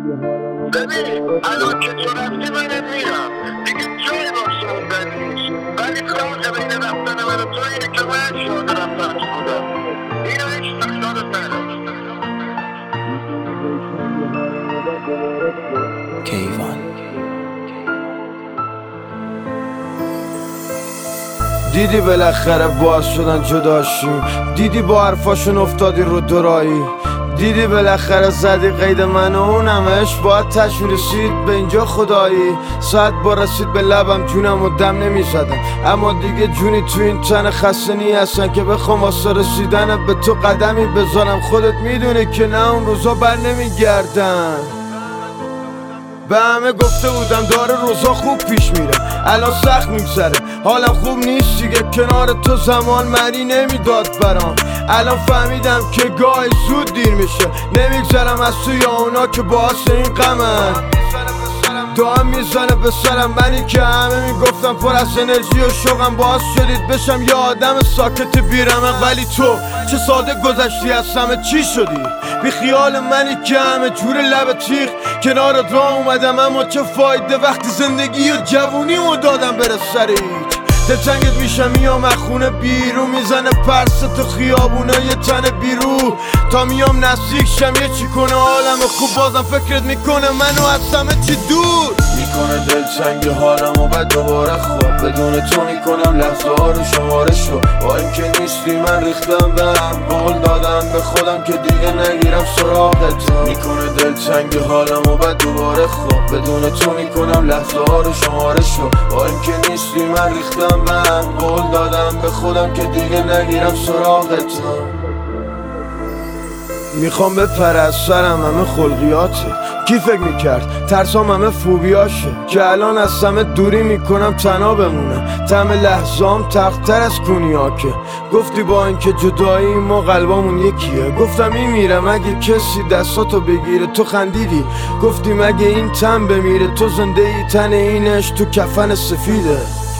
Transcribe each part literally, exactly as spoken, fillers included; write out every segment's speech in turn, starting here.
ببین الان که تو رفتی من میرم دیگه جایی واسه اون بد نیست، ولی فرق بین رفتن من و تو اینه که من شاده رفتن تو بودم. اینو هیچ تکرارت نداشت. کیوان دیدی بالاخره باز شدن جداشیم، دیدی با حرفاشون افتادی رو درایی، دیدی بالاخره زدی قید من و اونمش باید تشویر رسید به اینجا خدایی. ساعت با رسید به لبم جونم و دم نمیزدم، اما دیگه جونی تو این تن خسته نی هستن که بخوام واسه رسیدن به تو قدمی بذارم. خودت میدونی که نه اون روزا بر نمیگردن. به همه گفته بودم داره روزا خوب پیش میره، الان سخت میگذره حالم خوب نیست دیگه، کنار تو زمان معنی نمیداد برام. الان فهمیدم که گاهی زود دیر میشه، نمیگذرم از توی اونا که باعث این غمن. دام میزنه به سرم، منی که همه میگفتم پر از انرژی و شوقم باعث شدید بشم یه آدم ساکت بیرمق. ولی تو چه ساده گذشتی از همه چی شدی، بی خیال منی که همه جور لب تیغ کنارت را اومدم، اما چه فایده وقتی زندگی و جوونیمو دادم بره سر هیچ. دلتنگت میشم میام از خونه بیرون، میزنه پرس تو خیابونه یه تن بیرو، تا میام نزدیک شم یه چی کنه حالم خوب بازم فکرت میکنه منو از همه چی دور میکنه. دلتنگ حالم و بعد دوباره خواب بدون تو میکنم لحظه ها رو شماره شو. با اینکه نیستی من ریختم به هم، قول دادم به خودم که دیگه نگیرم سراغت. میکنه دلتنگ حالم و بعد دوباره خواب بدون تو میکنم لحظه ها رو شماره شو. با اینکه نیستی من ریختم به هم، قول دادم به خودم که دیگه نگیرم سراغت. میخوام بپره از سرم همه خلقیاته، کی فکر میکرد ترسام همه فوبیاشه، که الان از همه دوری میکنم تنها بمونم. تم لحظام تختر از کونیاکه، گفتی با اینکه جدایی ما قلبامون یکیه. گفتم این میرم اگه کسی دستاتو بگیره، تو خندیدی گفتی مگه این تن بمیره، تو زنده ای تن اینش تو کفن سفیده.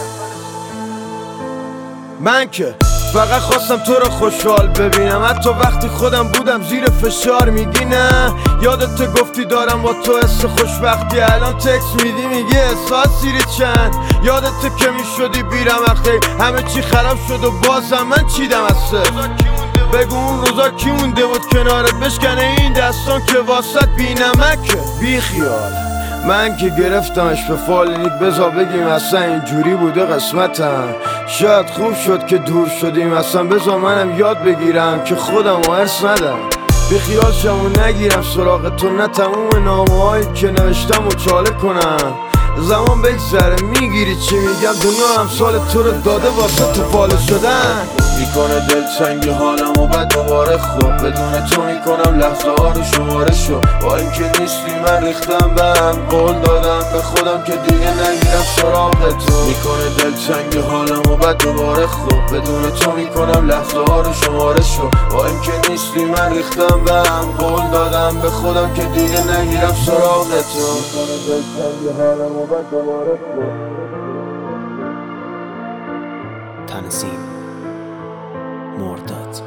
من که فقط خواستم تو رو خوشحال ببینم، حتی وقتی خودم بودم زیر فشار. میگی نه یادت گفتی دارم با تو حس خوشبختی، الان تکس میدی میگی احساسی چند. یادت که میشدی بیرم اخی همه چی خراب شد و بازم من چیدم از سر. بگو اون روزا کی مونده بود کنارت بشکنه این دستان که واسط بی نمکه. بی خیال من که گرفتمش به فالینیک، بذار بگیم اصلا اینجوری بوده قسمتم. شاید خوب شد که دور شدیم اصلا، بذار منم یاد بگیرم که خودم و حرص ندم. بی خیال شم و نگیرم سراغ تو، نه تموم نامه هایی که نوشتم و چاله کنم. زمان بگذره میگیری چی میگم، دنیا همسال تو رو داده واسه تو پاله شدن. میکنه دلتنگ حالم و بعد دوباره خواب بدون تو میکنم لحظه ها رو شماره شو. با اینکه نیستی من ریختم به هم، قول دادم به خودم که دیگه نگیرم سراغ تو. میکنه دلتنگ حالم و بعد دوباره خواب بدون تو میکنم لحظه ها رو شماره شو. با اینکه نیستی من ریختم به هم، قول دادم به خودم که دیگه نگیرم سراغ تو. میکنه دلتنگ حالم و بعد دوباره خواب. تنظیم مرداد.